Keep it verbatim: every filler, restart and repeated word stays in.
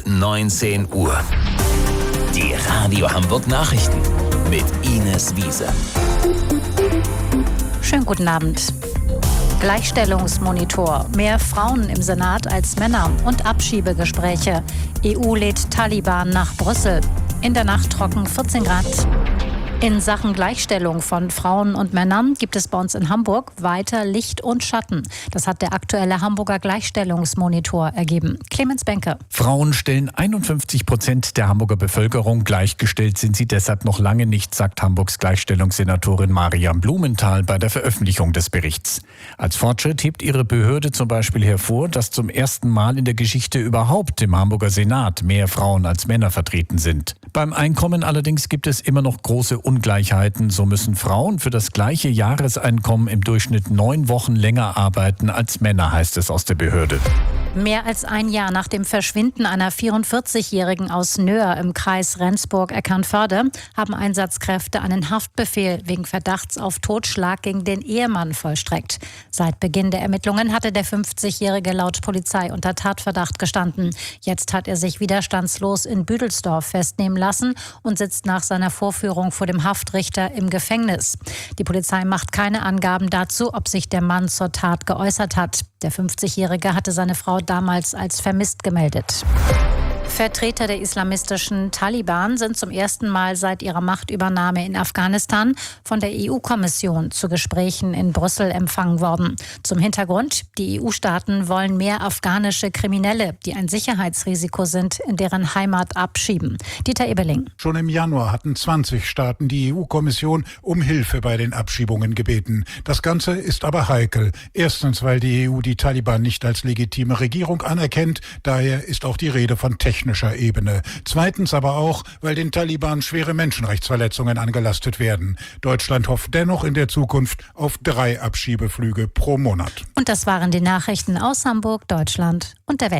neunzehn Uhr. Die Radio Hamburg Nachrichten mit Ines Wiese. Schönen guten Abend. Gleichstellungsmonitor, mehr Frauen im Senat als Männer und Abschiebegespräche. E U lädt Taliban nach Brüssel. In der Nacht trocken vierzehn Grad. In Sachen Gleichstellung von Frauen und Männern gibt es bei uns in Hamburg weiter Licht und Schatten. Das hat der aktuelle Hamburger Gleichstellungsmonitor ergeben. Clemens Benke. Frauen stellen einundfünfzig Prozent der Hamburger Bevölkerung. Gleichgestellt sind sie deshalb noch lange nicht, sagt Hamburgs Gleichstellungssenatorin Mariam Blumenthal bei der Veröffentlichung des Berichts. Als Fortschritt hebt ihre Behörde zum Beispiel hervor, dass zum ersten Mal in der Geschichte überhaupt im Hamburger Senat mehr Frauen als Männer vertreten sind. Beim Einkommen allerdings gibt es immer noch große Ungleichheiten. So müssen Frauen für das gleiche Jahreseinkommen im Durchschnitt neun Wochen länger arbeiten als Männer, heißt es aus der Behörde. Mehr als ein Jahr nach dem Verschwinden einer vierundvierzigjährigen aus Nöhr im Kreis Rendsburg-Eckernförde haben Einsatzkräfte einen Haftbefehl wegen Verdachts auf Totschlag gegen den Ehemann vollstreckt. Seit Beginn der Ermittlungen hatte der fünfzigjährige laut Polizei unter Tatverdacht gestanden. Jetzt hat er sich widerstandslos in Büdelsdorf festnehmen lassen und sitzt nach seiner Vorführung vor dem Haftrichter im Gefängnis. Die Polizei macht keine Angaben dazu, ob sich der Mann zur Tat geäußert hat. Der fünfzigjährige hatte seine Frau damals als vermisst gemeldet. Vertreter der islamistischen Taliban sind zum ersten Mal seit ihrer Machtübernahme in Afghanistan von der E U-Kommission zu Gesprächen in Brüssel empfangen worden. Zum Hintergrund: Die E U-Staaten wollen mehr afghanische Kriminelle, die ein Sicherheitsrisiko sind, in deren Heimat abschieben. Dieter Ebeling. Schon im Januar hatten zwanzig Staaten die E U-Kommission um Hilfe bei den Abschiebungen gebeten. Das Ganze ist aber heikel. Erstens, weil die E U die Taliban nicht als legitime Regierung anerkennt. Daher ist auch die Rede von technischer Ebene. Zweitens aber auch, weil den Taliban schwere Menschenrechtsverletzungen angelastet werden. Deutschland hofft dennoch in der Zukunft auf drei Abschiebeflüge pro Monat. Und das waren die Nachrichten aus Hamburg, Deutschland und der Welt.